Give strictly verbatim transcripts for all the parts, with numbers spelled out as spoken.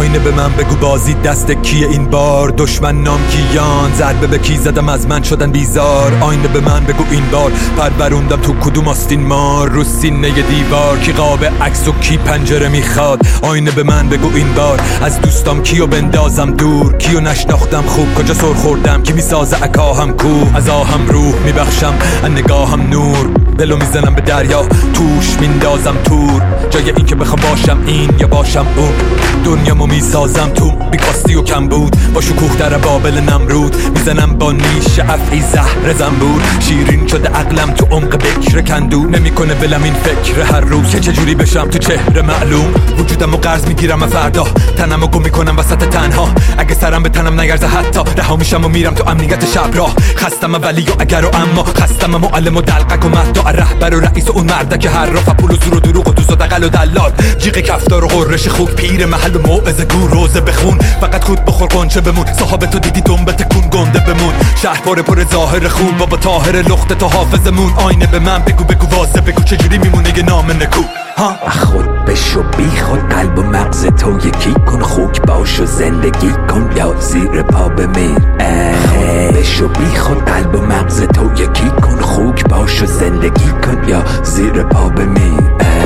آینه به من بگو بازی دست کیه این بار؟ دشمن نام کیان، ضربه به کی زدم از من شدن بیزار. آینه به من بگو این بار پروروندم تو کدوم آستین مار؟ رو سینه دیوار کی قاب عکس و کی پنجره میخواد؟ آینه به من بگو این بار از دوستام کیو بندازم دور؟ کیو نشناختم خوب کجا سر خوردم؟ کی میسازه عکاهم کو؟ از آهم روح میبخشم از نگاهم نور، دلو میزنم به دریا توش میندازم تور. جای این که بخوام باشم این یا باشم اون، دنیامو میسازم تو بیکاستی و کم بود. با شکوه در بابل نمرود میزنم با نیش افعی زهر زنبور. شیرین شده عقلم تو عمق بکر کندو، نمیکنه ولم این فکر هر روز که چجوری بشم تو چهره معلوم. وجودمو قرض میگیرم فردا، تنمو گم میکنم وسط تنها. اگه سرم به تنم نگرزه حتی رها میشم و میرم تو امنیت شب راه. خستم ولی و اگر و اما، خستم معلم و دلقک و مهدا رهبر و رئیس و اون مرده که هر رفع پول و زور و دروغ و دوز و دقل و دلال. جیغ کفتار و غرش خوک پیر محل و موعظه گو روزه بخون. فقط خود بخور قنچه بمون، صاحب تو دیدی دنبه تکون گنده بمون. شهر پر پر ظاهر خوب بابا طاهر لخت تو حافظمون. آینه به من بگو بگو واضح بگو چجوری میمونه یه نام نکو؟ ها خود بشو بی خود، قلب و مغز تو یکی کن. خوک باش و زندگی کن یا زیر پا بمیر. خود بشو بی خود، قلب و مغز تو یکی کن. خوک باش و زندگی کن یا زیر پا بمیر.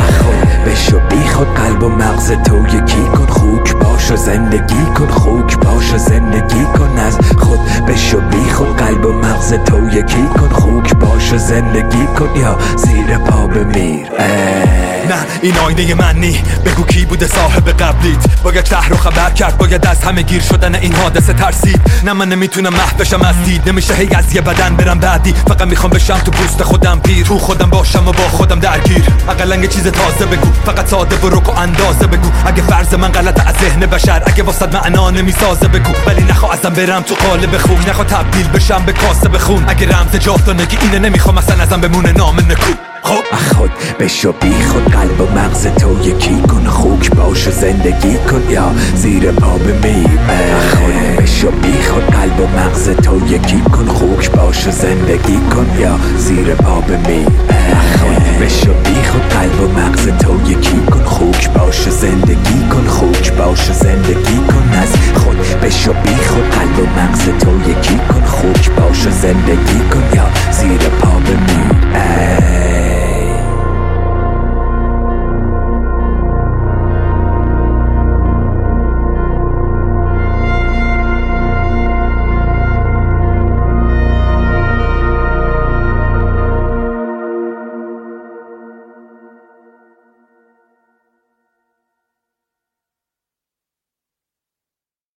خود بشو بی خود، قلب و مغز تو یکی کن. خوک باش و زندگی کن. خوک باش و زندگی کن. از خود بشو بی خود، قلب و مغز تو یکی کن. خوک باش و زندگی کن یا زیر پا بمیر. نه این آینه من نی، بگو کی بوده صاحب قبلیت؟ باید شهر رو خبر کرد، باید از همه گیر شدن این حادثه ترسید. نه من نمیتونم محو بشم از دید، نمیشه هی از یه بدن برم بعدی. فقط میخوام بشم تو پوست خودم پیر، تو خودم باشم و با خودم درگیر. اقلن یه چیز تازه بگو، فقط ساده و رک و اندازه بگو. اگه فرض من غلطه از ذهن بشر، اگه واسط معنا نمیسازه بگو. ولی نخوا ازم برم تو قالب خوک، نخوا تبدیل بشم به کاسه بخون. اگه رمز جاودانگی اینه نمیخوام اصلا ازم بمونه نام نکو. خب خود بشو بی خود، قلب و مغز تو یکی کن. خوک باش و زندگی کن یا زیر پا بمیر. خود بشو بی خود، قلب و مغز تو یکی کن. خوک باش و زندگی کن یا زیر پا بمیر. خود بشو بی خود، قلب و مغز تو یکی کن. خوک باش و زندگی کن. خوک باش و زندگی کن. از خود بشو بی خود، قلب و مغز تو یکی کن. خوک باش و زندگی کن یا زیر پا بمیر.